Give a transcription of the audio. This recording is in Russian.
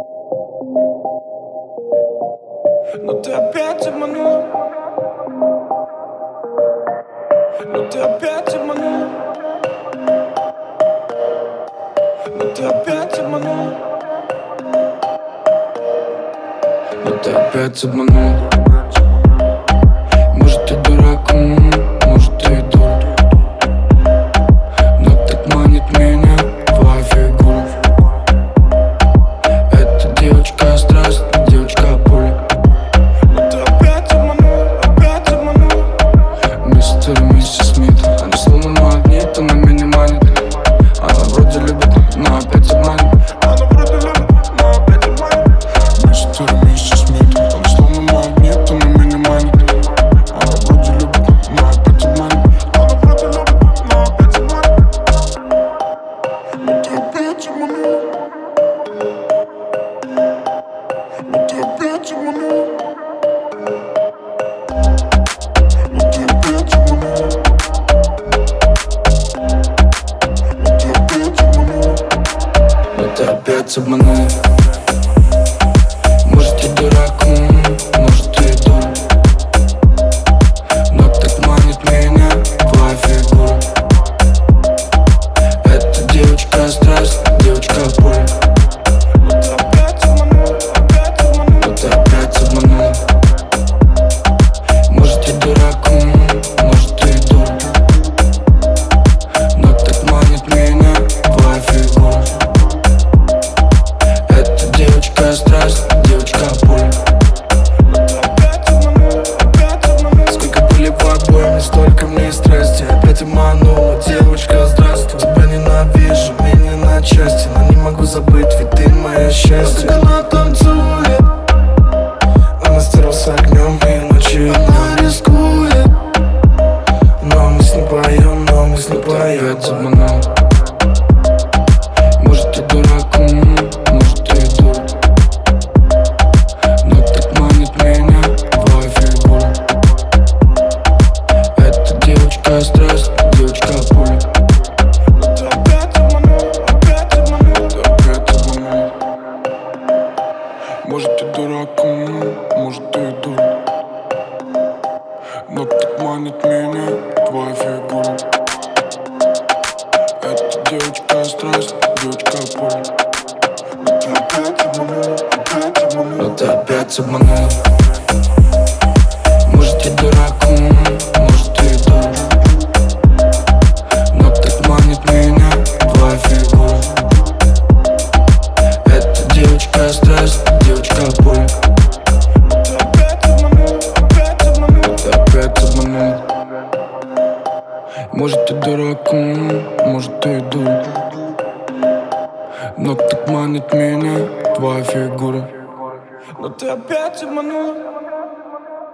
Но ты опять обманул. Но ты опять обманул. Но ты опять обманул. Но ты опять обманул. Может, ты дурак, может, ты и дура. Но так манит меня твоя фигура. Эта девочка страсть, девочка пуля. Но ты опять обманул, опять обманул. Мистер и миссис Смит, они словно магнит, она меня манит. Она вроде любит, но опять обманет. Она вроде любит, но опять обманет. Мистер и миссис Смит, они словно магнит, она меня манит. Она вроде любит, но опять обманет. Она вроде любит, но опять обманет. Но ты опять обманул. Но ты опять обманул. Но ты опять обманул. Но ты опять обманул. Но ты опять обманул. Может, ты дурак, может, ты и дура. Но так манит меня твоя фигура. Эта девочка страсть, девочка пуля. Но ты опять обманул, опять обманул. Но ты опять обманул. Может, ты дурак, может, ты и дура. Но так манит меня твоя фигура. Эта девочка страсть, девочка пуля. Но ты опять обманул, опять обманул. Сколько пыли по обоям, не столько мне страсти. Опять обманула, девочка, здравствуй. Тебя ненавижу, меня на части, но не могу забыть, ведь ты мое счастье. Как она танцует, она стирался огнем и ночью. Она рискует, но мы с ней поем, но мы с ней поем. Опять обманул. Может, ты дурак, может, ты и дура. Но так манит меня твоя фигура. Эта девочка страсть, девочка пуля. Но ты опять обманул, опять обманул. Ты опять обманул. Может, ты дурак, может, ты и дура. Но так манит меня твоя фигура. Эта девочка страсть, девочка пуля. Но ты опять обманул, опять обманул. Но ты опять обманул. Может, ты дурак, может, ты и дура. Но так манит меня твоя фигура. Эта девочка страсть, девочка пуля. Но ты опять обманул, опять обманул. Но ты опять обманул. Может, ты дурак, может, ты и дура. Но так манит меня твоя фигура. Но ты опять обманул.